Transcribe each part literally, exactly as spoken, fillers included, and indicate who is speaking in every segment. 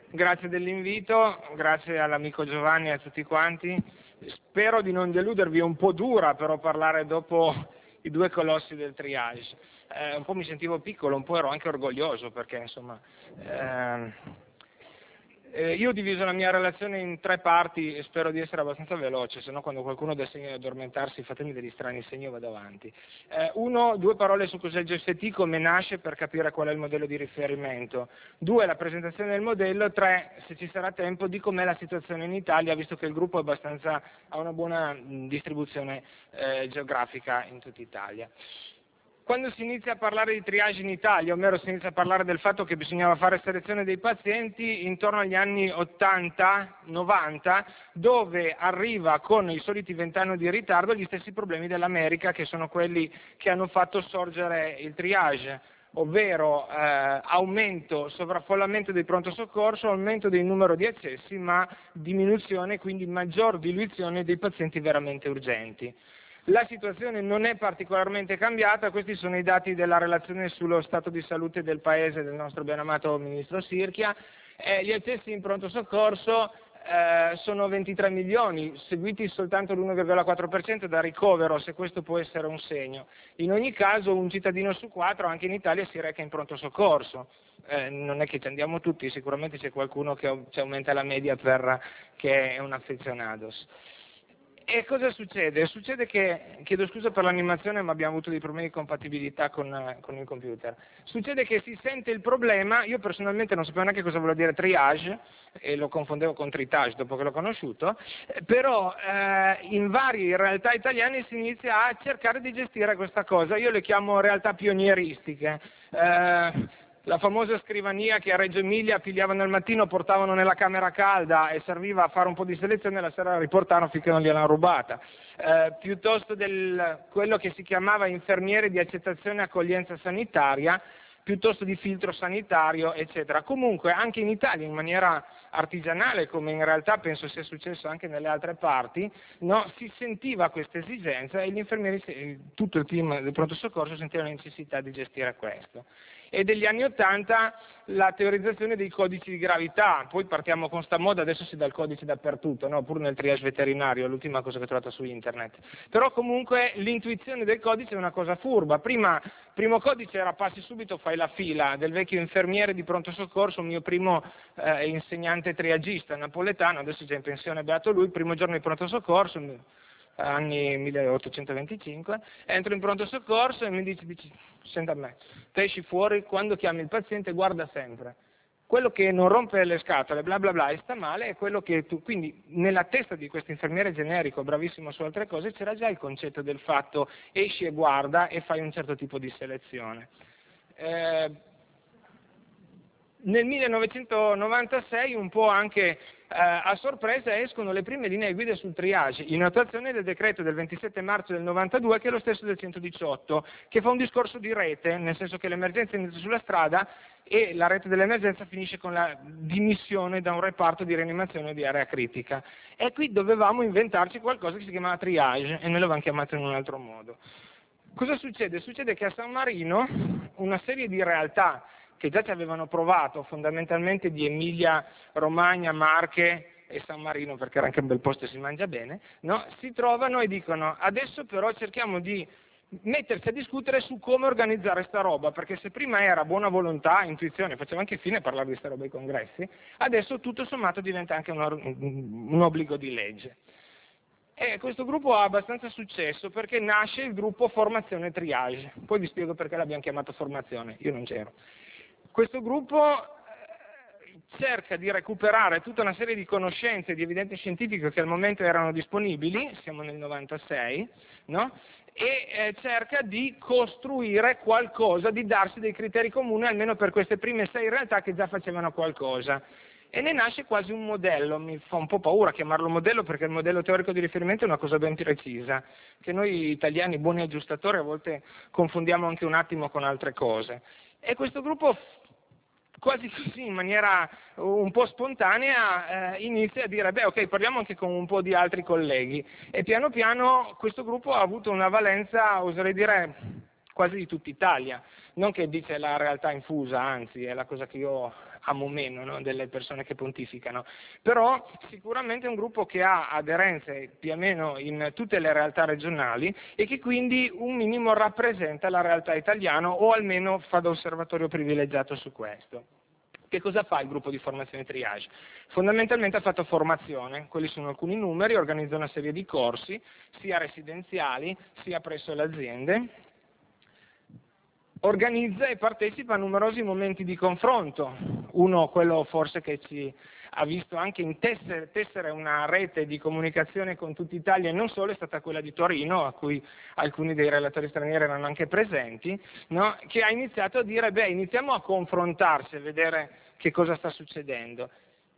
Speaker 1: grazie dell'invito, grazie all'amico Giovanni e a tutti quanti. Spero di non deludervi, è un po' dura però parlare dopo i due colossi del triage. Eh, un po' mi sentivo piccolo, un po' ero anche orgoglioso perché insomma... Eh, Eh, io ho diviso la mia relazione in tre parti e spero di essere abbastanza veloce, se no quando qualcuno dà segno di addormentarsi fatemi degli strani segni e vado avanti. Eh, uno, due parole su cos'è il G S T, come nasce per capire qual è il modello di riferimento. Due, la presentazione del modello. Tre, se ci sarà tempo, di com'è la situazione in Italia, visto che il gruppo è abbastanza, ha una buona mh, distribuzione eh, geografica in tutta Italia. Quando si inizia a parlare di triage in Italia, ovvero si inizia a parlare del fatto che bisognava fare selezione dei pazienti intorno agli anni ottanta novanta, dove arriva con i soliti vent'anni di ritardo gli stessi problemi dell'America, che sono quelli che hanno fatto sorgere il triage, ovvero eh, aumento, sovraffollamento dei pronto soccorso, aumento del numero di accessi, ma diminuzione, quindi maggior diluizione dei pazienti veramente urgenti. La situazione non è particolarmente cambiata, questi sono i dati della relazione sullo stato di salute del Paese del nostro ben amato Ministro Sirchia. Eh, gli accessi in pronto soccorso eh, sono ventitré milioni, seguiti soltanto l'uno virgola quattro per cento da ricovero, se questo può essere un segno. In ogni caso un cittadino su quattro anche in Italia si reca in pronto soccorso. Eh, non è che ci andiamo tutti, sicuramente c'è qualcuno che ci aumenta la media perché è un affezionados. E cosa succede? Succede che, chiedo scusa per l'animazione ma abbiamo avuto dei problemi di compatibilità con, con il computer, succede che si sente il problema, io personalmente non sapevo neanche cosa voleva dire triage e lo confondevo con tritage dopo che l'ho conosciuto, però eh, in varie realtà italiane si inizia a cercare di gestire questa cosa, io le chiamo realtà pionieristiche. Eh, La famosa scrivania che a Reggio Emilia pigliavano al mattino, portavano nella camera calda e serviva a fare un po' di selezione e la sera la riportavano finché non gliel'hanno rubata. Eh, piuttosto del quello che si chiamava infermiere di accettazione e accoglienza sanitaria, piuttosto di filtro sanitario, eccetera. Comunque anche in Italia in maniera artigianale, come in realtà penso sia successo anche nelle altre parti, no, si sentiva questa esigenza e gli infermieri, tutto il team del pronto soccorso sentiva la necessità di gestire questo. E degli anni Ottanta la teorizzazione dei codici di gravità, poi partiamo con sta moda, adesso si dà il codice dappertutto, no? Pur nel triage veterinario, l'ultima cosa che ho trovato su internet. Però comunque l'intuizione del codice è una cosa furba. Prima, primo codice era passi subito, fai la fila, del vecchio infermiere di pronto soccorso, mio primo eh, insegnante triagista napoletano, adesso è già in pensione, beato lui, primo giorno di pronto soccorso, anni milleottocentoventicinque, entro in pronto soccorso e mi dice, dice senta a me, te esci fuori, quando chiami il paziente guarda sempre, quello che non rompe le scatole, bla bla bla, e sta male è quello che tu, quindi nella testa di questo infermiere generico, bravissimo su altre cose, c'era già il concetto del fatto esci e guarda e fai un certo tipo di selezione. Eh, Nel millenovecentonovantasei, un po' anche eh, a sorpresa, escono le prime linee guida sul triage, in attuazione del decreto del ventisette marzo del novantadue, che è lo stesso del centodiciotto, che fa un discorso di rete, nel senso che l'emergenza inizia sulla strada e la rete dell'emergenza finisce con la dimissione da un reparto di rianimazione di area critica. E qui dovevamo inventarci qualcosa che si chiamava triage, e noi l'avevamo chiamato in un altro modo. Cosa succede? Succede che a San Marino una serie di realtà che già ci avevano provato, fondamentalmente di Emilia, Romagna, Marche e San Marino, perché era anche un bel posto e si mangia bene, no? Si trovano e dicono adesso però cerchiamo di mettersi a discutere su come organizzare sta roba, perché se prima era buona volontà, intuizione, faceva anche fine a parlare di sta roba ai congressi, adesso tutto sommato diventa anche un, un obbligo di legge. E questo gruppo ha abbastanza successo perché nasce il gruppo Formazione Triage, poi vi spiego perché l'abbiamo chiamato Formazione, io non c'ero. Questo gruppo cerca di recuperare tutta una serie di conoscenze, di evidenze scientifiche che al momento erano disponibili, siamo nel novantasei, no? E eh, cerca di costruire qualcosa, di darsi dei criteri comuni almeno per queste prime sei realtà che già facevano qualcosa. E ne nasce quasi un modello, mi fa un po' paura chiamarlo modello perché il modello teorico di riferimento è una cosa ben precisa, che noi italiani buoni aggiustatori a volte confondiamo anche un attimo con altre cose. E questo gruppo quasi così in maniera un po' spontanea eh, inizia a dire beh ok, parliamo anche con un po' di altri colleghi e piano piano questo gruppo ha avuto una valenza, oserei dire, quasi di tutta Italia, non che dice la realtà infusa, anzi è la cosa che io amo meno, no? Delle persone che pontificano, però sicuramente è un gruppo che ha aderenze più o meno in tutte le realtà regionali e che quindi un minimo rappresenta la realtà italiana o almeno fa da osservatorio privilegiato su questo. Che cosa fa il gruppo di formazione triage? Fondamentalmente ha fatto formazione, quelli sono alcuni numeri, organizza una serie di corsi, sia residenziali sia presso le aziende, organizza e partecipa a numerosi momenti di confronto. Uno, quello forse che ci ha visto anche in tessere, tessere una rete di comunicazione con tutta Italia e non solo, è stata quella di Torino, a cui alcuni dei relatori stranieri erano anche presenti, no? Che ha iniziato a dire, beh, iniziamo a confrontarsi, a vedere che cosa sta succedendo.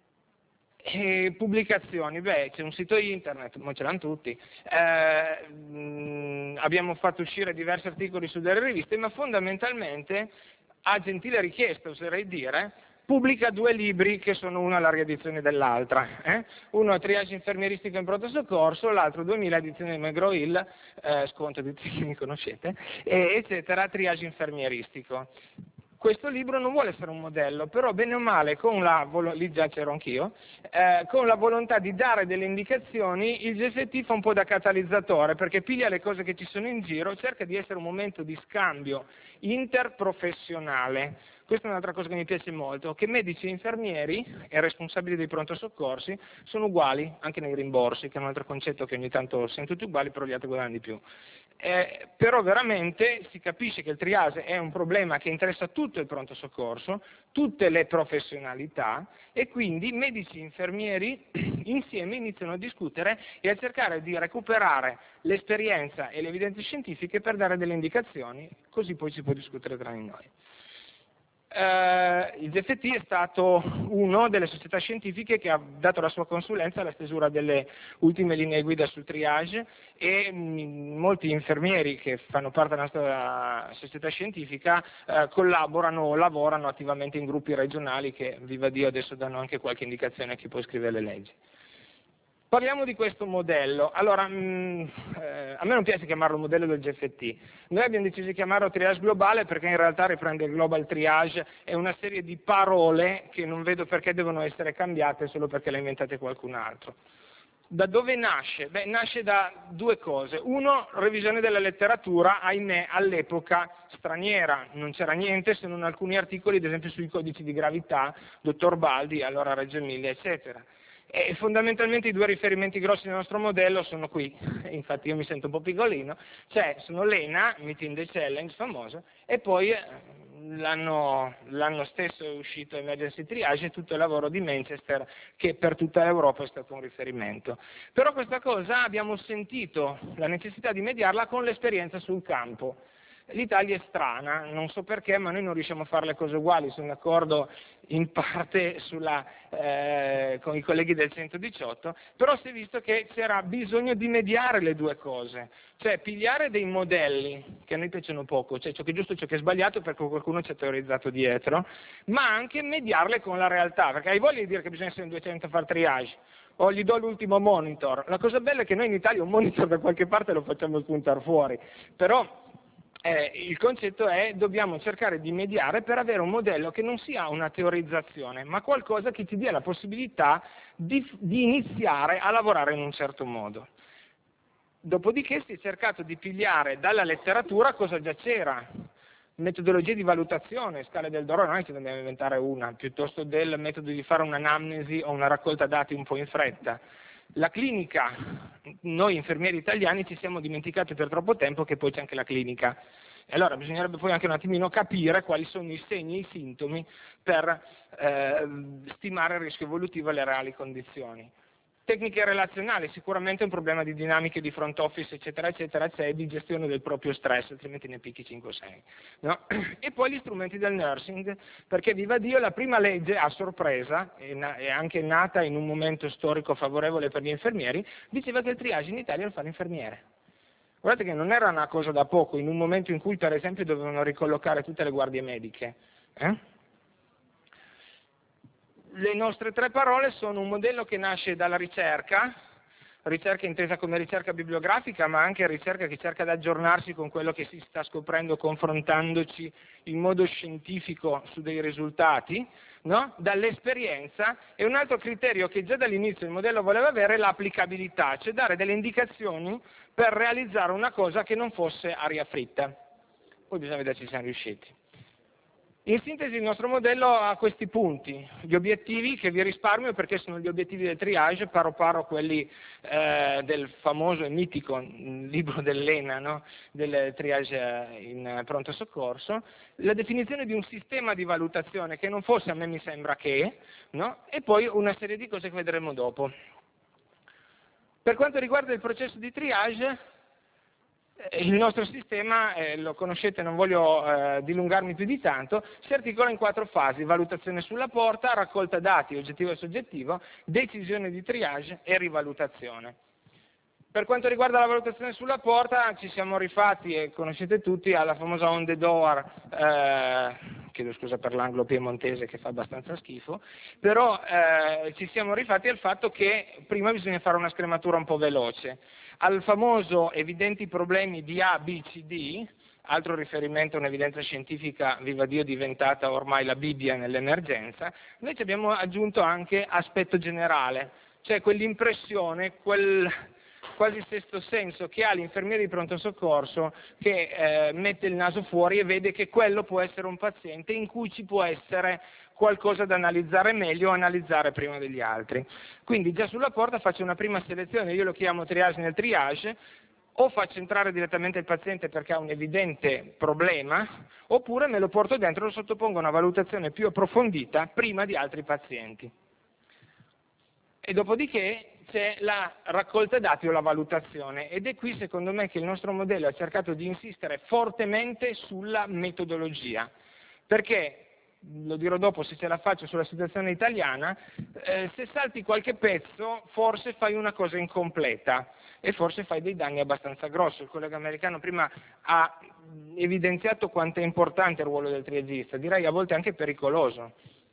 Speaker 1: E pubblicazioni, beh, c'è un sito internet, ma ce l'hanno tutti, eh, mh, abbiamo fatto uscire diversi articoli su delle riviste, ma fondamentalmente, a gentile richiesta, oserei dire, pubblica due libri che sono una la riedizione dell'altra, eh? Uno è Triage infermieristico in pronto soccorso, l'altro duemila edizione di McGraw-Hill, eh, sconto di tutti che mi conoscete, e, eccetera, Triage infermieristico. Questo libro non vuole essere un modello, però bene o male, con la, lì già c'ero anch'io, eh, con la volontà di dare delle indicazioni, il G F T fa un po' da catalizzatore, perché piglia le cose che ci sono in giro, cerca di essere un momento di scambio interprofessionale. Questa è un'altra cosa che mi piace molto, che medici e infermieri e responsabili dei pronto soccorsi sono uguali anche nei rimborsi, che è un altro concetto che ogni tanto sento tutti uguali, però gli altri guadagnano di più. Eh, però veramente si capisce che il triage è un problema che interessa tutto il pronto soccorso, tutte le professionalità, e quindi medici e infermieri insieme iniziano a discutere e a cercare di recuperare l'esperienza e le evidenze scientifiche per dare delle indicazioni, così poi si può discutere tra di noi. Uh, il G F T è stato una delle società scientifiche che ha dato la sua consulenza alla stesura delle ultime linee guida sul triage, e mh, molti infermieri che fanno parte della nostra società scientifica uh, collaborano o lavorano attivamente in gruppi regionali che, viva Dio, adesso danno anche qualche indicazione a chi poi scrive le leggi. Parliamo di questo modello. Allora, mh, eh, a me non piace chiamarlo modello del G F T. Noi abbiamo deciso di chiamarlo triage globale perché in realtà riprende il global triage e una serie di parole che non vedo perché devono essere cambiate solo perché le ha inventate qualcun altro. Da dove nasce? Beh, nasce da due cose. Uno, revisione della letteratura, ahimè, all'epoca straniera. Non c'era niente se non alcuni articoli, ad esempio sui codici di gravità, dottor Baldi, allora Reggio Emilia, eccetera. E fondamentalmente i due riferimenti grossi del nostro modello sono qui, infatti io mi sento un po' piccolino, cioè sono l'E N A, Meeting the Challenge, famoso, e poi l'anno, l'anno stesso è uscito Emergency Triage e tutto il lavoro di Manchester, che per tutta l'Europa è stato un riferimento. Però questa cosa abbiamo sentito la necessità di mediarla con l'esperienza sul campo. L'Italia è strana, non so perché, ma noi non riusciamo a fare le cose uguali, sono d'accordo in parte sulla, eh, con i colleghi del centodiciotto, però si è visto che c'era bisogno di mediare le due cose, cioè pigliare dei modelli che a noi piacciono poco, cioè ciò che è giusto e ciò che è sbagliato perché qualcuno ci ha teorizzato dietro, ma anche mediarle con la realtà, perché hai voglia di dire che bisogna essere in duecento a fare triage, o gli do l'ultimo monitor. La cosa bella è che noi in Italia un monitor da qualche parte lo facciamo spuntare fuori, però Eh, il concetto è che dobbiamo cercare di mediare per avere un modello che non sia una teorizzazione, ma qualcosa che ti dia la possibilità di, di iniziare a lavorare in un certo modo. Dopodiché si è cercato di pigliare dalla letteratura cosa già c'era, metodologie di valutazione, scale del dolore, non è che dobbiamo inventare una, piuttosto del metodo di fare un'anamnesi o una raccolta dati un po' in fretta. La clinica, noi infermieri italiani ci siamo dimenticati per troppo tempo che poi c'è anche la clinica. E allora bisognerebbe poi anche un attimino capire quali sono i segni e i sintomi per eh, stimare il rischio evolutivo e le reali condizioni. Tecniche relazionali, sicuramente un problema di dinamiche di front office, eccetera, eccetera, c'è, di gestione del proprio stress, altrimenti ne picchi cinque o sei. No? E poi gli strumenti del nursing, perché viva Dio, la prima legge, a sorpresa, è anche nata in un momento storico favorevole per gli infermieri, diceva che il triage in Italia lo fa l'infermiere. Guardate che non era una cosa da poco, in un momento in cui, per esempio, dovevano ricollocare tutte le guardie mediche. Eh? Le nostre tre parole sono un modello che nasce dalla ricerca, ricerca intesa come ricerca bibliografica, ma anche ricerca che cerca di aggiornarsi con quello che si sta scoprendo, confrontandoci in modo scientifico su dei risultati, no? Dall'esperienza, e un altro criterio che già dall'inizio il modello voleva avere è l'applicabilità, cioè dare delle indicazioni per realizzare una cosa che non fosse aria fritta. Poi bisogna vedere se ci siamo riusciti. In sintesi il nostro modello ha questi punti, gli obiettivi che vi risparmio perché sono gli obiettivi del triage, paro paro quelli eh, del famoso e mitico libro dell'ENA, no? Del triage in pronto soccorso, la definizione di un sistema di valutazione che non fosse a me mi sembra che, no? E poi una serie di cose che vedremo dopo. Per quanto riguarda il processo di triage, il nostro sistema, eh, lo conoscete, non voglio eh, dilungarmi più di tanto, si articola in quattro fasi: valutazione sulla porta, raccolta dati oggettivo e soggettivo, decisione di triage e rivalutazione. Per quanto riguarda la valutazione sulla porta, ci siamo rifatti, e conoscete tutti, alla famosa on the door, eh, chiedo scusa per l'anglo piemontese che fa abbastanza schifo, però eh, ci siamo rifatti al fatto che prima bisogna fare una scrematura un po' veloce. Al famoso evidenti problemi di A, B, C, D, altro riferimento a un'evidenza scientifica, viva Dio, diventata ormai la Bibbia nell'emergenza, noi ci abbiamo aggiunto anche aspetto generale, cioè quell'impressione, quel quasi sesto senso che ha l'infermiere di pronto soccorso che eh, mette il naso fuori e vede che quello può essere un paziente in cui ci può essere qualcosa da analizzare meglio o analizzare prima degli altri. Quindi già sulla porta faccio una prima selezione, io lo chiamo triage nel triage, o faccio entrare direttamente il paziente perché ha un evidente problema, oppure me lo porto dentro e lo sottopongo a una valutazione più approfondita prima di altri pazienti. E dopodiché c'è la raccolta dati o la valutazione, ed è qui secondo me che il nostro modello ha cercato di insistere fortemente sulla metodologia, perché, lo dirò dopo se ce la faccio sulla situazione italiana, eh, se salti qualche pezzo forse fai una cosa incompleta e forse fai dei danni abbastanza grossi. Il collega americano prima ha evidenziato quanto è importante il ruolo del triagista, direi a volte anche pericoloso.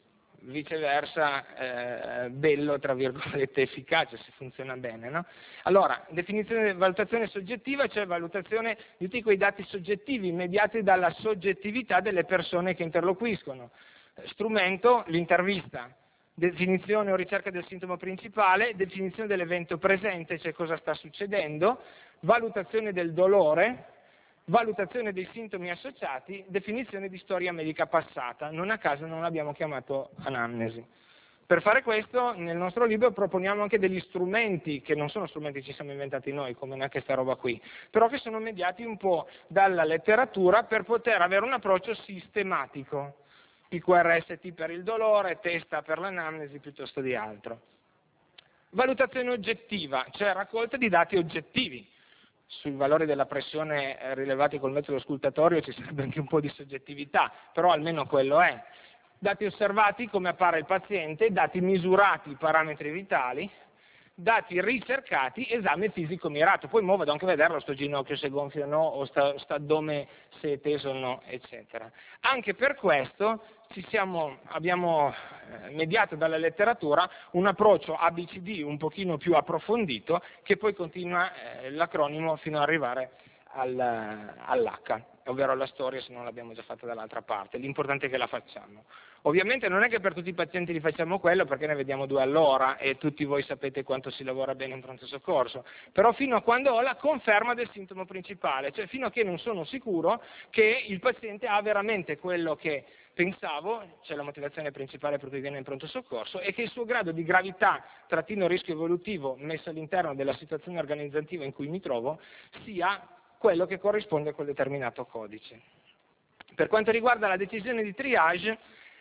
Speaker 1: Viceversa eh, bello, tra virgolette, efficace se funziona bene, no? Allora, definizione di valutazione soggettiva, cioè valutazione di tutti quei dati soggettivi mediati dalla soggettività delle persone che interloquiscono. Strumento, l'intervista. Definizione o ricerca del sintomo principale, definizione dell'evento presente, cioè cosa sta succedendo, valutazione del dolore, valutazione dei sintomi associati, definizione di storia medica passata. Non a caso non l'abbiamo chiamato anamnesi. Per fare questo, nel nostro libro proponiamo anche degli strumenti, che non sono strumenti che ci siamo inventati noi, come neanche sta roba qui, però che sono mediati un po' dalla letteratura per poter avere un approccio sistematico. P Q R S T per il dolore, testa per l'anamnesi, piuttosto di altro. Valutazione oggettiva, cioè raccolta di dati oggettivi. Sui valori della pressione rilevati col metodo auscultatorio ci sarebbe anche un po' di soggettività, però almeno quello è. Dati osservati, come appare il paziente, dati misurati, parametri vitali, dati ricercati, esame fisico mirato. Poi mo vado anche a vederlo, sto ginocchio se gonfio o no, o sta, sta addome se è teso o no, eccetera. Anche per questo ci siamo, abbiamo mediato dalla letteratura un approccio A B C D un pochino più approfondito, che poi continua eh, l'acronimo fino ad arrivare al, all'H, ovvero alla storia, se non l'abbiamo già fatta dall'altra parte. L'importante è che la facciamo. Ovviamente non è che per tutti i pazienti li facciamo quello, perché ne vediamo due all'ora e tutti voi sapete quanto si lavora bene in pronto soccorso, però fino a quando ho la conferma del sintomo principale, cioè fino a che non sono sicuro che il paziente ha veramente quello che pensavo, cioè la motivazione principale per cui viene in pronto soccorso, e che il suo grado di gravità, trattino rischio evolutivo, messo all'interno della situazione organizzativa in cui mi trovo, sia quello che corrisponde a quel determinato codice. Per quanto riguarda la decisione di triage,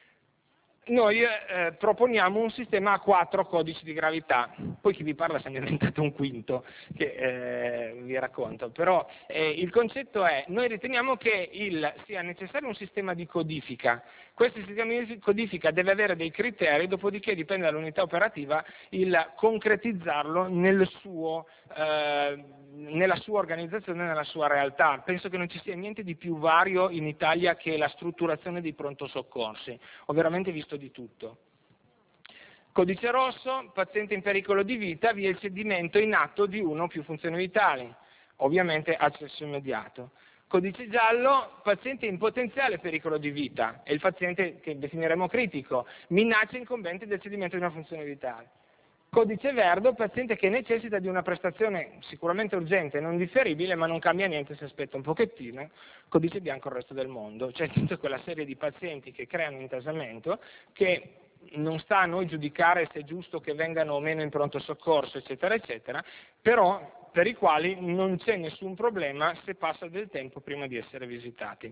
Speaker 1: noi eh, proponiamo un sistema a quattro codici di gravità, poi chi vi parla se ne è inventato un quinto che eh, vi racconto, però eh, il concetto è, noi riteniamo che il, sia necessario un sistema di codifica. Questo sistema di codifica deve avere dei criteri, dopodiché dipende dall'unità operativa il concretizzarlo nel suo, eh, nella sua organizzazione, nella sua realtà. Penso che non ci sia niente di più vario in Italia che la strutturazione dei pronto soccorsi, ho veramente visto di tutto. Codice rosso, paziente in pericolo di vita, vi è il cedimento in atto di una o più funzioni vitali, ovviamente accesso immediato. Codice giallo, paziente in potenziale pericolo di vita, è il paziente che definiremo critico, minaccia incombente del cedimento di una funzione vitale. Codice verde, paziente che necessita di una prestazione sicuramente urgente, non differibile, ma non cambia niente se aspetta un pochettino. Codice bianco, il resto del mondo, cioè tutta quella serie di pazienti che creano intasamento, che non sta a noi giudicare se è giusto che vengano o meno in pronto soccorso, eccetera, eccetera, però per i quali non c'è nessun problema se passa del tempo prima di essere visitati.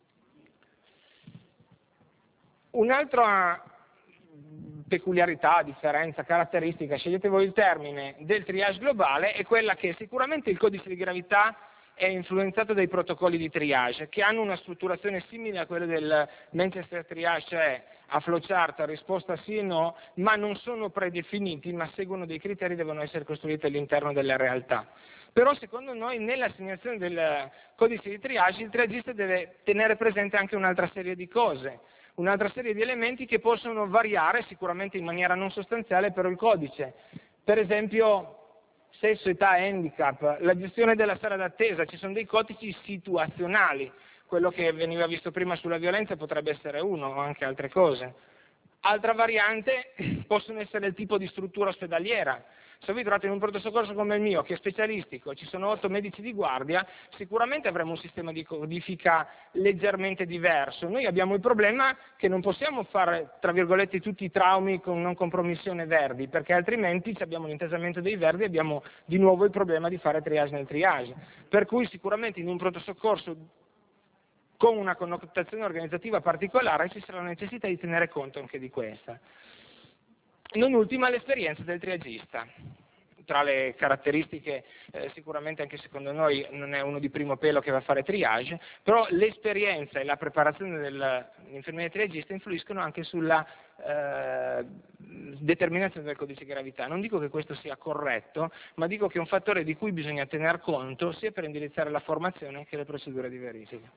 Speaker 1: Un'altra peculiarità, differenza, caratteristica, scegliete voi il termine, del triage globale è quella che sicuramente il codice di gravità è influenzato dai protocolli di triage, che hanno una strutturazione simile a quella del Manchester Triage, cioè a flowchart, a risposta sì e no, ma non sono predefiniti, ma seguono dei criteri che devono essere costruiti all'interno della realtà. Però secondo noi nell'assegnazione del codice di triage il triagista deve tenere presente anche un'altra serie di cose, un'altra serie di elementi che possono variare sicuramente in maniera non sostanziale però il codice. Per esempio sesso, età, handicap, la gestione della sala d'attesa, ci sono dei codici situazionali, quello che veniva visto prima sulla violenza potrebbe essere uno o anche altre cose. Altra variante possono essere il tipo di struttura ospedaliera. Se vi trovate in un pronto soccorso come il mio, che è specialistico, ci sono otto medici di guardia, sicuramente avremo un sistema di codifica leggermente diverso. Noi abbiamo il problema che non possiamo fare, tra virgolette, tutti i traumi con non compromissione verdi, perché altrimenti abbiamo l'intasamento dei verdi e abbiamo di nuovo il problema di fare triage nel triage. Per cui sicuramente in un pronto soccorso con una connotazione organizzativa particolare ci sarà la necessità di tenere conto anche di questa. Non ultima l'esperienza del triagista. Tra le caratteristiche, eh, sicuramente anche secondo noi non è uno di primo pelo che va a fare triage, però l'esperienza e la preparazione dell'infermiere triagista influiscono anche sulla eh, determinazione del codice di gravità. Non dico che questo sia corretto, ma dico che è un fattore di cui bisogna tener conto sia per indirizzare la formazione che le procedure di verifica.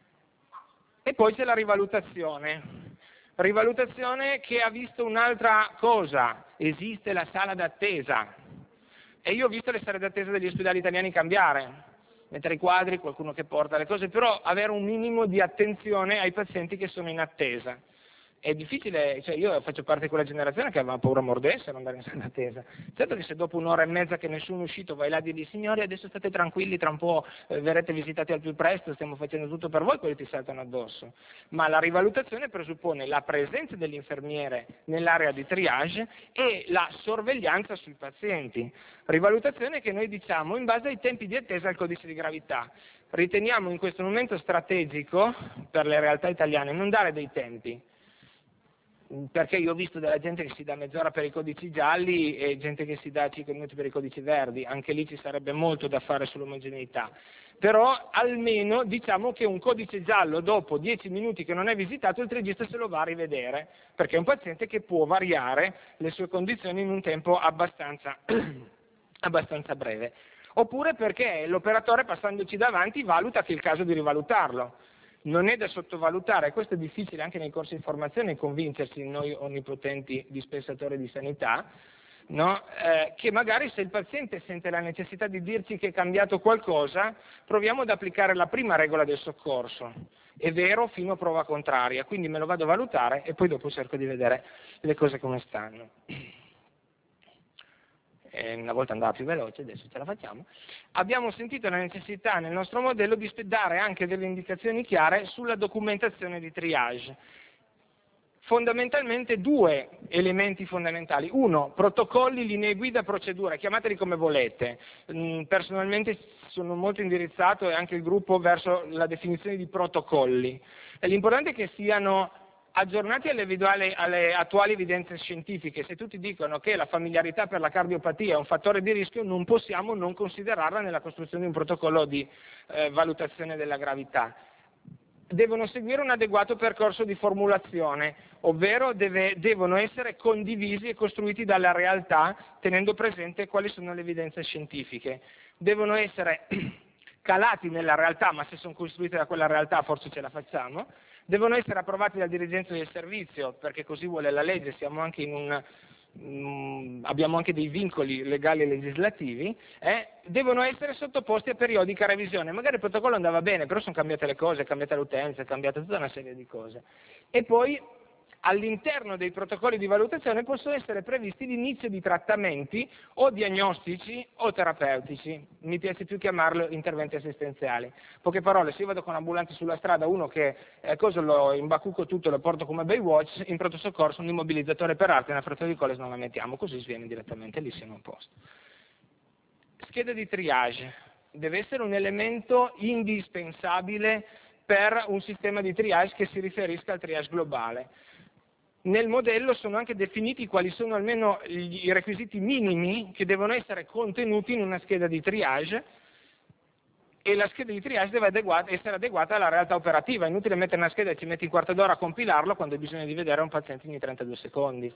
Speaker 1: E poi c'è la rivalutazione. Rivalutazione che ha visto un'altra cosa, esiste la sala d'attesa e io ho visto le sale d'attesa degli ospedali italiani cambiare, mettere i quadri, qualcuno che porta le cose, però avere un minimo di attenzione ai pazienti che sono in attesa. È difficile, cioè io faccio parte di quella generazione che aveva paura mordessero andare in sala d'attesa. Certo che se dopo un'ora e mezza che nessuno è uscito vai là a dirgli signori adesso state tranquilli, tra un po' eh, verrete visitati al più presto, stiamo facendo tutto per voi, quelli ti saltano addosso. Ma la rivalutazione presuppone la presenza dell'infermiere nell'area di triage e la sorveglianza sui pazienti. Rivalutazione che noi diciamo in base ai tempi di attesa al codice di gravità. Riteniamo in questo momento strategico per le realtà italiane non dare dei tempi, perché io ho visto della gente che si dà mezz'ora per i codici gialli e gente che si dà cinque minuti per i codici verdi, anche lì ci sarebbe molto da fare sull'omogeneità, però almeno diciamo che un codice giallo dopo dieci minuti che non è visitato il triagista se lo va a rivedere, perché è un paziente che può variare le sue condizioni in un tempo abbastanza, abbastanza breve, oppure perché l'operatore passandoci davanti valuta che è il caso di rivalutarlo. Non è da sottovalutare, questo è difficile anche nei corsi di formazione convincersi noi onnipotenti dispensatori di sanità, no? eh, che magari se il paziente sente la necessità di dirci che è cambiato qualcosa, proviamo ad applicare la prima regola del soccorso, è vero fino a prova contraria, quindi me lo vado a valutare e poi dopo cerco di vedere le cose come stanno. Una volta andava più veloce, adesso ce la facciamo. Abbiamo sentito la necessità nel nostro modello di dare anche delle indicazioni chiare sulla documentazione di triage. Fondamentalmente due elementi fondamentali. Uno, protocolli, linee guida, procedure, chiamateli come volete. Personalmente sono molto indirizzato e anche il gruppo verso la definizione di protocolli. L'importante è che siano aggiornati alle, alle attuali evidenze scientifiche. Se tutti dicono che la familiarità per la cardiopatia è un fattore di rischio, non possiamo non considerarla nella costruzione di un protocollo di eh, valutazione della gravità. Devono seguire un adeguato percorso di formulazione, ovvero deve, devono essere condivisi e costruiti dalla realtà, tenendo presente quali sono le evidenze scientifiche. Devono essere calati nella realtà, ma se sono costruiti da quella realtà forse ce la facciamo. Devono essere approvati dal dirigente del servizio, perché così vuole la legge, siamo anche in un mh, abbiamo anche dei vincoli legali e legislativi, eh, devono essere sottoposti a periodica revisione. Magari il protocollo andava bene, però sono cambiate le cose, è cambiata l'utenza, è cambiata tutta una serie di cose. E poi all'interno dei protocolli di valutazione possono essere previsti l'inizio di trattamenti o diagnostici o terapeutici, mi piace più chiamarlo interventi assistenziali. In poche parole, se io vado con un'ambulanza sulla strada, uno che eh, cosa lo imbacucco tutto, lo porto come Baywatch, in pronto soccorso un immobilizzatore per arte, una frazione di Coles non la mettiamo, così sviene direttamente, lì siamo a posto. Scheda di triage deve essere un elemento indispensabile per un sistema di triage che si riferisca al triage globale. Nel modello sono anche definiti quali sono almeno i requisiti minimi che devono essere contenuti in una scheda di triage, e la scheda di triage deve adeguata, essere adeguata alla realtà operativa. È inutile mettere una scheda e ci metti un quarto d'ora a compilarlo quando hai bisogno di vedere un paziente ogni trentadue secondi.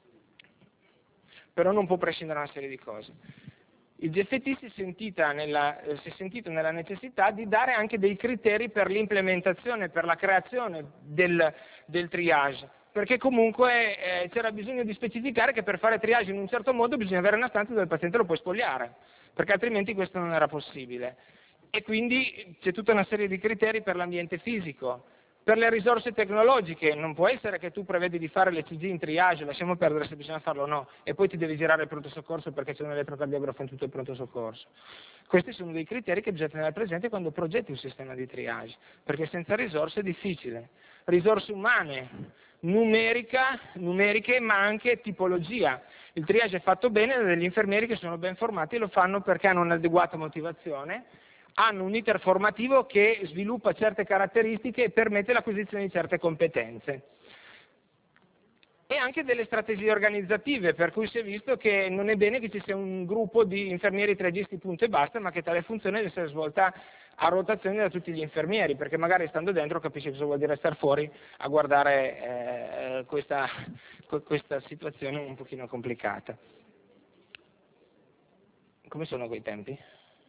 Speaker 1: Però non può prescindere da una serie di cose. Il G F T si è, sentita nella, eh, si è sentito nella necessità di dare anche dei criteri per l'implementazione, per la creazione del, del triage, perché comunque eh, c'era bisogno di specificare che per fare triage in un certo modo bisogna avere una stanza dove il paziente lo può spogliare, perché altrimenti questo non era possibile. E quindi c'è tutta una serie di criteri per l'ambiente fisico. Per le risorse tecnologiche non può essere che tu prevedi di fare l'E C G in triage, lasciamo perdere se bisogna farlo o no, e poi ti devi girare il pronto soccorso perché c'è un elettrocardiografo in tutto il pronto soccorso. Questi sono dei criteri che bisogna tenere presente quando progetti un sistema di triage, perché senza risorse è difficile. Risorse umane, numerica, numeriche, ma anche tipologia. Il triage è fatto bene da degli infermieri che sono ben formati e lo fanno perché hanno un'adeguata motivazione, hanno un iter formativo che sviluppa certe caratteristiche e permette l'acquisizione di certe competenze. E anche delle strategie organizzative, per cui si è visto che non è bene che ci sia un gruppo di infermieri triagisti punto e basta, ma che tale funzione deve essere svolta a rotazione da tutti gli infermieri, perché magari stando dentro capisci cosa vuol dire star fuori a guardare eh, questa, questa situazione un pochino complicata. Come sono quei tempi?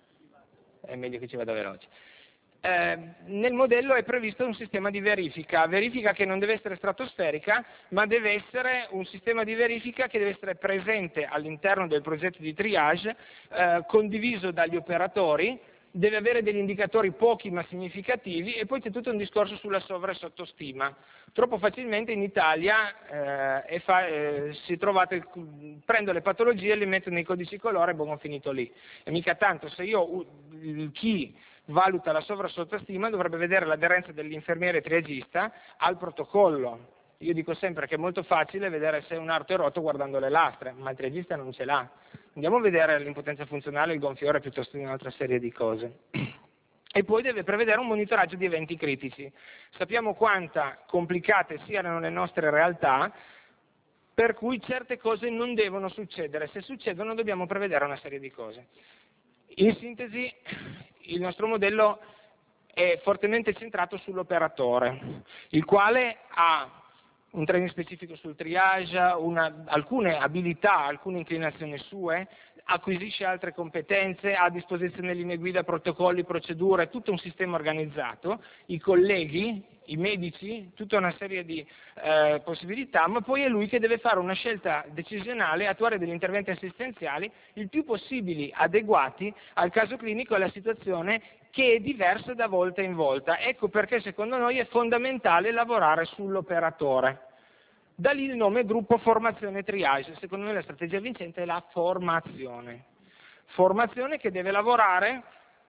Speaker 1: È meglio che ci vada veloce. Eh, nel modello è previsto un sistema di verifica, verifica che non deve essere stratosferica, ma deve essere un sistema di verifica che deve essere presente all'interno del progetto di triage, eh, condiviso dagli operatori, deve avere degli indicatori pochi ma significativi, e poi c'è tutto un discorso sulla sovra e sottostima. Troppo facilmente in Italia eh, fa, eh, si trovate, prendo le patologie, le metto nei codici colore e buon, ho finito lì. E mica tanto, se io, chi valuta la sovra e sottostima dovrebbe vedere l'aderenza dell'infermiere triagista al protocollo. Io dico sempre che è molto facile vedere se un arto è rotto guardando le lastre, ma il triagista non ce l'ha. Andiamo a vedere l'impotenza funzionale, il gonfiore, piuttosto di un'altra serie di cose. E poi deve prevedere un monitoraggio di eventi critici. Sappiamo quanta complicate siano le nostre realtà, per cui certe cose non devono succedere. Se succedono dobbiamo prevedere una serie di cose. In sintesi, il nostro modello è fortemente centrato sull'operatore, il quale ha un training specifico sul triage, una, alcune abilità, alcune inclinazioni sue, acquisisce altre competenze, ha a disposizione linee guida, protocolli, procedure, tutto un sistema organizzato, i colleghi, i medici, tutta una serie di eh, possibilità, ma poi è lui che deve fare una scelta decisionale e attuare degli interventi assistenziali il più possibili adeguati al caso clinico e alla situazione, che è diversa da volta in volta. Ecco perché secondo noi è fondamentale lavorare sull'operatore. Da lì il nome gruppo formazione triage. Secondo noi la strategia vincente è la formazione. Formazione che deve lavorare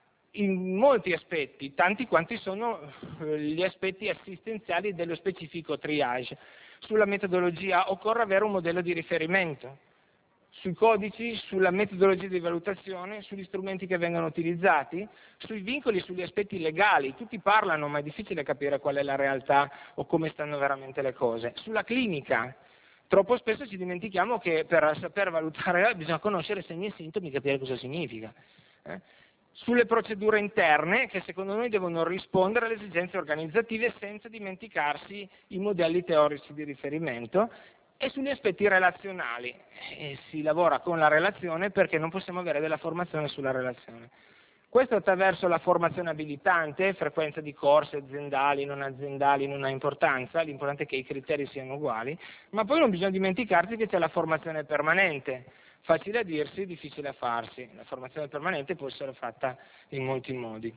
Speaker 1: in molti aspetti, tanti quanti sono gli aspetti assistenziali dello specifico triage. Sulla metodologia occorre avere un modello di riferimento, sui codici, sulla metodologia di valutazione, sugli strumenti che vengono utilizzati, sui vincoli, sugli aspetti legali. Tutti parlano, ma è difficile capire qual è la realtà o come stanno veramente le cose. Sulla clinica, troppo spesso ci dimentichiamo che per saper valutare bisogna conoscere segni e sintomi e capire cosa significa. Eh? Sulle procedure interne, che secondo noi devono rispondere alle esigenze organizzative senza dimenticarsi i modelli teorici di riferimento, e sugli aspetti relazionali. E si lavora con la relazione perché non possiamo avere della formazione sulla relazione. Questo attraverso la formazione abilitante, frequenza di corsi aziendali, non aziendali, non ha importanza, l'importante è che i criteri siano uguali, ma poi non bisogna dimenticarsi che c'è la formazione permanente, facile a dirsi, difficile a farsi. La formazione permanente può essere fatta in molti modi.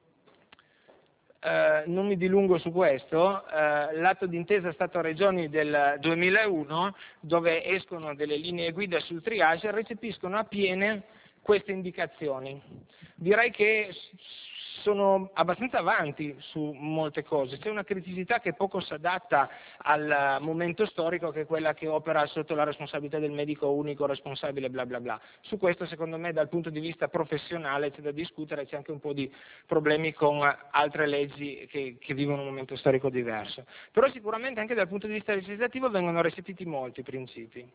Speaker 1: Eh, non mi dilungo su questo, eh, l'atto d'intesa Stato-Regioni del duemilauno, dove escono delle linee guida sul triage, recepiscono a piene queste indicazioni. Direi che sono abbastanza avanti su molte cose, c'è una criticità che poco si adatta al momento storico, che è quella che opera sotto la responsabilità del medico unico responsabile bla bla bla. Su questo secondo me dal punto di vista professionale c'è da discutere, c'è anche un po' di problemi con altre leggi che, che vivono un momento storico diverso. Però sicuramente anche dal punto di vista legislativo vengono recepiti molti principi.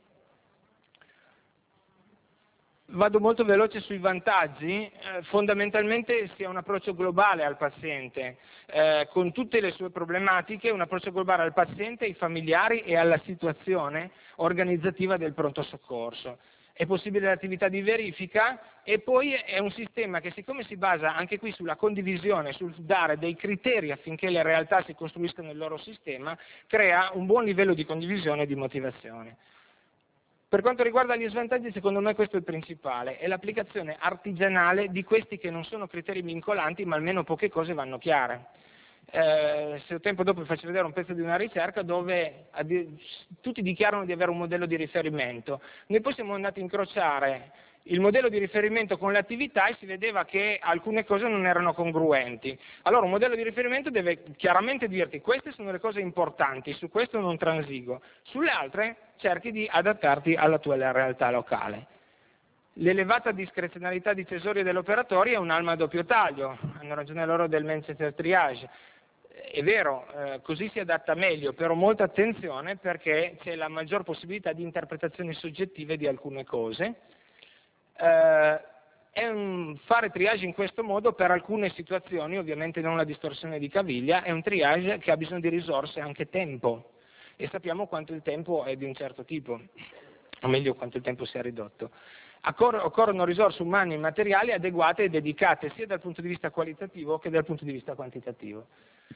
Speaker 1: Vado molto veloce sui vantaggi, eh, fondamentalmente si ha un approccio globale al paziente, eh, con tutte le sue problematiche, un approccio globale al paziente, ai familiari e alla situazione organizzativa del pronto soccorso. È possibile l'attività di verifica e poi è un sistema che, siccome si basa anche qui sulla condivisione, sul dare dei criteri affinché le realtà si costruiscano il loro sistema, crea un buon livello di condivisione e di motivazione. Per quanto riguarda gli svantaggi, secondo me questo è il principale, è l'applicazione artigianale di questi che non sono criteri vincolanti, ma almeno poche cose vanno chiare. Eh, se ho tempo dopo vi faccio vedere un pezzo di una ricerca dove tutti dichiarano di avere un modello di riferimento. Noi poi siamo andati a incrociare il modello di riferimento con l'attività e si vedeva che alcune cose non erano congruenti. Allora un modello di riferimento deve chiaramente dirti queste sono le cose importanti, su questo non transigo, sulle altre cerchi di adattarti alla tua realtà locale. L'elevata discrezionalità di tesori e dell'operatore è un'arma a doppio taglio, hanno ragione loro del Manchester Triage. È vero, eh, così si adatta meglio, però molta attenzione perché c'è la maggior possibilità di interpretazioni soggettive di alcune cose. Eh, è un, fare triage in questo modo per alcune situazioni, ovviamente non la distorsione di caviglia, è un triage che ha bisogno di risorse e anche tempo, e sappiamo quanto il tempo è di un certo tipo, o meglio quanto il tempo sia ridotto. Accor- occorrono risorse umane e materiali adeguate e dedicate sia dal punto di vista qualitativo che dal punto di vista quantitativo.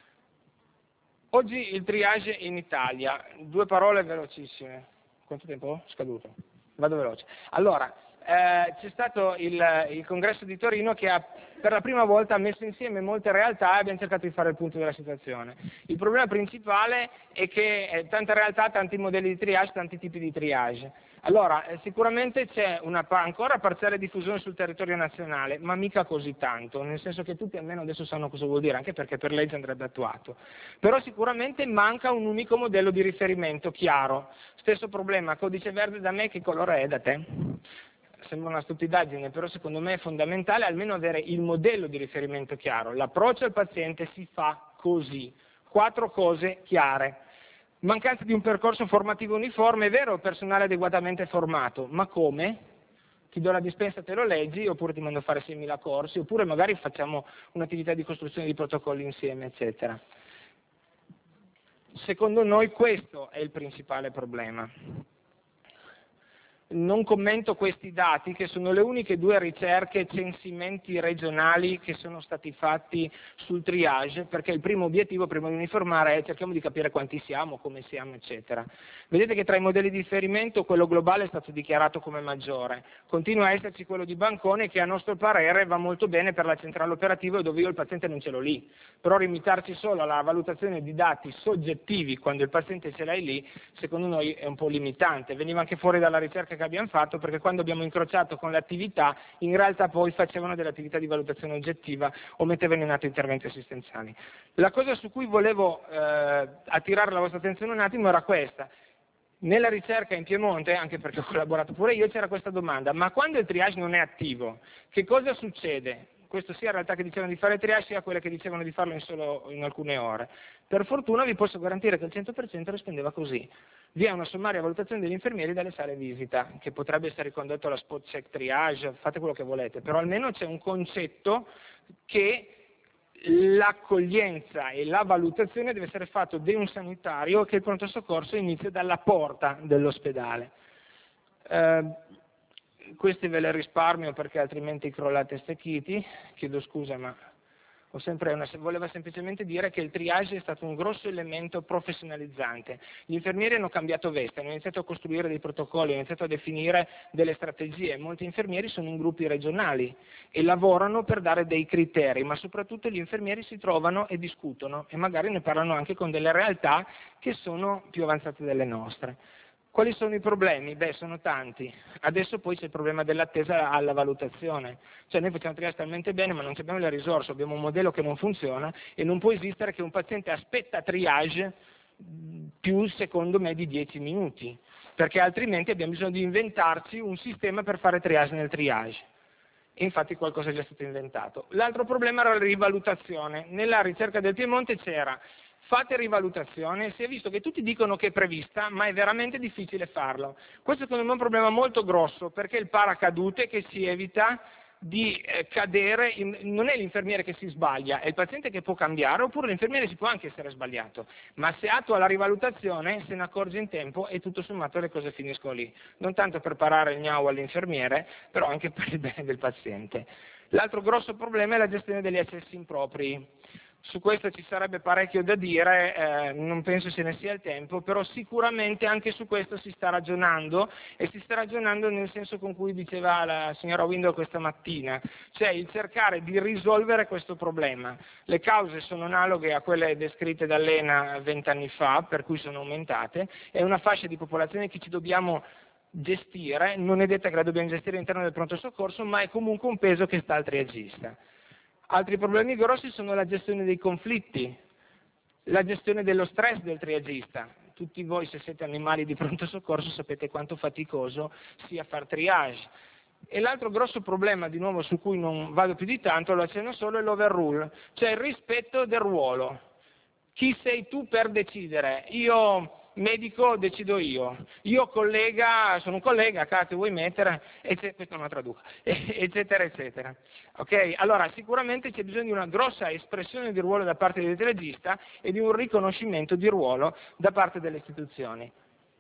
Speaker 1: Oggi il triage in Italia, due parole velocissime. Quanto tempo ho? Scaduto. Vado veloce. Allora, eh, c'è stato il, il congresso di Torino che ha per la prima volta messo insieme molte realtà e abbiamo cercato di fare il punto della situazione. Il problema principale è che eh, tante realtà, tanti modelli di triage, tanti tipi di triage. Allora, eh, sicuramente c'è una pa- ancora parziale diffusione sul territorio nazionale, ma mica così tanto, nel senso che tutti almeno adesso sanno cosa vuol dire, anche perché per legge andrebbe attuato. Però sicuramente manca un unico modello di riferimento chiaro. Stesso problema, codice verde da me che colore è da te? Sembra una stupidaggine, però secondo me è fondamentale almeno avere il modello di riferimento chiaro. L'approccio al paziente si fa così. Quattro cose chiare. Mancanza di un percorso formativo uniforme, è vero, personale adeguatamente formato, ma come? Ti do la dispensa, te lo leggi, oppure ti mando a fare seimila corsi, oppure magari facciamo un'attività di costruzione di protocolli insieme, eccetera. Secondo noi questo è il principale problema. Non commento questi dati, che sono le uniche due ricerche, censimenti regionali che sono stati fatti sul triage, perché il primo obiettivo, prima di uniformare, è cerchiamo di capire quanti siamo, come siamo, eccetera. Vedete che tra i modelli di riferimento quello globale è stato dichiarato come maggiore, continua a esserci quello di Bancone che a nostro parere va molto bene per la centrale operativa dove io il paziente non ce l'ho lì, però limitarci solo alla valutazione di dati soggettivi quando il paziente ce l'hai lì, secondo noi è un po' limitante. Veniva anche fuori dalla ricerca che abbiamo fatto, perché quando abbiamo incrociato con le attività, in realtà poi facevano delle attività di valutazione oggettiva o mettevano in atto interventi assistenziali. La cosa su cui volevo eh, attirare la vostra attenzione un attimo era questa. Nella ricerca in Piemonte, anche perché ho collaborato pure io, c'era questa domanda: ma quando il triage non è attivo, che cosa succede? Questo sia realtà che dicevano di fare triage, sia quelle che dicevano di farlo in solo in alcune ore. Per fortuna vi posso garantire che il cento per cento rispondeva così. Vi è una sommaria valutazione degli infermieri dalle sale visita, che potrebbe essere ricondotto alla spot check triage, fate quello che volete, però almeno c'è un concetto che l'accoglienza e la valutazione deve essere fatto da un sanitario, che il pronto soccorso inizia dalla porta dell'ospedale. Eh, questi ve le risparmio perché altrimenti crollate stecchiti, chiedo scusa ma ho sempre una, voleva semplicemente dire che il triage è stato un grosso elemento professionalizzante. Gli infermieri hanno cambiato veste, hanno iniziato a costruire dei protocolli, hanno iniziato a definire delle strategie. Molti infermieri sono in gruppi regionali e lavorano per dare dei criteri, ma soprattutto gli infermieri si trovano e discutono e magari ne parlano anche con delle realtà che sono più avanzate delle nostre. Quali sono i problemi? Beh, sono tanti. Adesso poi c'è il problema dell'attesa alla valutazione. Cioè noi facciamo triage talmente bene ma non abbiamo le risorse, abbiamo un modello che non funziona e non può esistere che un paziente aspetta triage più, secondo me, di dieci minuti, perché altrimenti abbiamo bisogno di inventarci un sistema per fare triage nel triage. E infatti qualcosa è già stato inventato. L'altro problema era la rivalutazione. Nella ricerca del Piemonte c'era fate rivalutazione, si è visto che tutti dicono che è prevista, ma è veramente difficile farlo. Questo secondo me è un problema molto grosso, perché il paracadute che si evita di eh, cadere, in, non è l'infermiere che si sbaglia, è il paziente che può cambiare, oppure l'infermiere si può anche essere sbagliato, ma se attua la rivalutazione se ne accorge in tempo e tutto sommato le cose finiscono lì. Non tanto per parare il gnao all'infermiere, però anche per il bene del paziente. L'altro grosso problema è la gestione degli accessi impropri. Su questo ci sarebbe parecchio da dire, eh, non penso se ne sia il tempo, però sicuramente anche su questo si sta ragionando e si sta ragionando nel senso con cui diceva la signora Window questa mattina, cioè il cercare di risolvere questo problema. Le cause sono analoghe a quelle descritte dall'ENA vent'anni fa, per cui sono aumentate, è una fascia di popolazione che ci dobbiamo gestire, non è detta che la dobbiamo gestire all'interno del pronto soccorso, ma è comunque un peso che sta al triagista. Altri problemi grossi sono la gestione dei conflitti, la gestione dello stress del triagista. Tutti voi, se siete animali di pronto soccorso, sapete quanto faticoso sia far triage. E l'altro grosso problema, di nuovo su cui non vado più di tanto, lo accenno solo, è l'overrule, cioè il rispetto del ruolo. Chi sei tu per decidere? Io medico decido io, io collega, sono un collega, cazzo vuoi mettere, eccetera, questo non la traduco, eccetera, eccetera. Okay? Allora sicuramente c'è bisogno di una grossa espressione di ruolo da parte del triagista e di un riconoscimento di ruolo da parte delle istituzioni.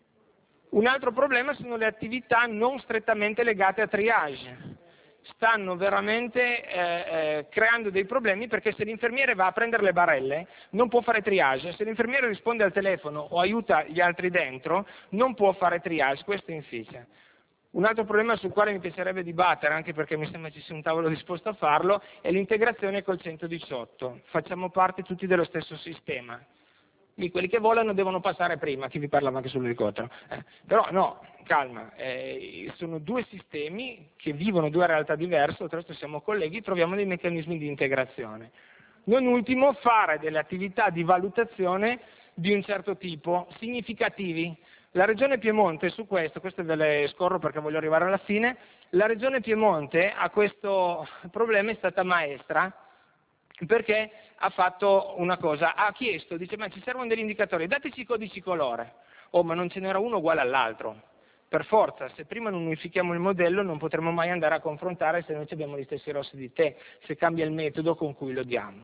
Speaker 1: Un altro problema sono le attività non strettamente legate a triage. Stanno veramente eh, eh, creando dei problemi perché se l'infermiere va a prendere le barelle non può fare triage, se l'infermiere risponde al telefono o aiuta gli altri dentro non può fare triage, questo inficia. Un altro problema sul quale mi piacerebbe dibattere, anche perché mi sembra ci sia un tavolo disposto a farlo, è l'integrazione col centodiciotto. Facciamo parte tutti dello stesso sistema. Lì quelli che volano devono passare prima, chi vi parlava anche sull'elicottero. Eh, però no, calma, eh, sono due sistemi che vivono due realtà diverse, oltretutto siamo colleghi, troviamo dei meccanismi di integrazione. Non ultimo, fare delle attività di valutazione di un certo tipo, significativi. La Regione Piemonte su questo, questo ve le scorro perché voglio arrivare alla fine, la Regione Piemonte a questo problema è stata maestra, perché ha fatto una cosa, ha chiesto, dice ma ci servono degli indicatori, dateci i codici colore, oh ma non ce n'era uno uguale all'altro, per forza, se prima non unifichiamo il modello non potremo mai andare a confrontare se noi abbiamo gli stessi rossi di tè, se cambia il metodo con cui lo diamo.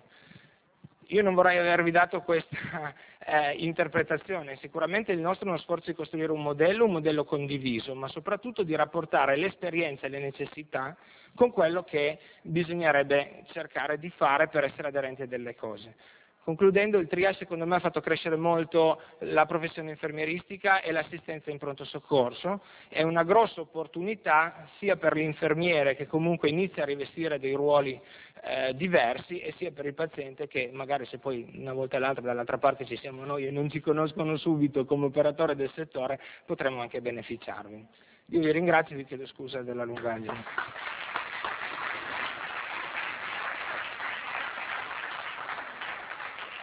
Speaker 1: Io non vorrei avervi dato questa eh, interpretazione, sicuramente il nostro è uno sforzo di costruire un modello, un modello condiviso, ma soprattutto di rapportare l'esperienza e le necessità con quello che bisognerebbe cercare di fare per essere aderenti a delle cose. Concludendo, il triage secondo me ha fatto crescere molto la professione infermieristica e l'assistenza in pronto soccorso, è una grossa opportunità sia per l'infermiere che comunque inizia a rivestire dei ruoli eh, diversi e sia per il paziente che magari se poi una volta o l'altra dall'altra parte ci siamo noi e non ci conoscono subito come operatore del settore potremo anche beneficiarvi. Io vi ringrazio e vi chiedo scusa della lungaggine.